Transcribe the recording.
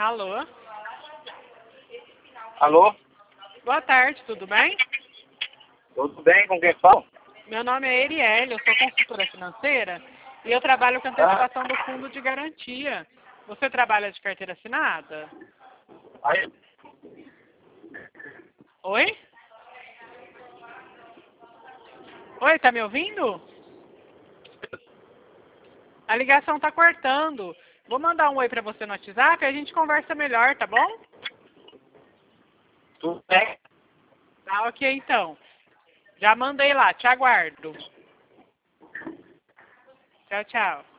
Alô? Alô? Boa tarde, tudo bem? Tudo bem? Com quem fala? Meu nome é Erielle, eu sou consultora financeira e eu trabalho com antecipação do fundo de garantia. Você trabalha de carteira assinada? Aí, Oi? Oi, tá me ouvindo? A ligação tá cortando. Vou mandar um oi pra você no WhatsApp e a gente conversa melhor, tá bom? tudo bem? Tá ok então. Já mandei lá, te aguardo. Tchau, tchau.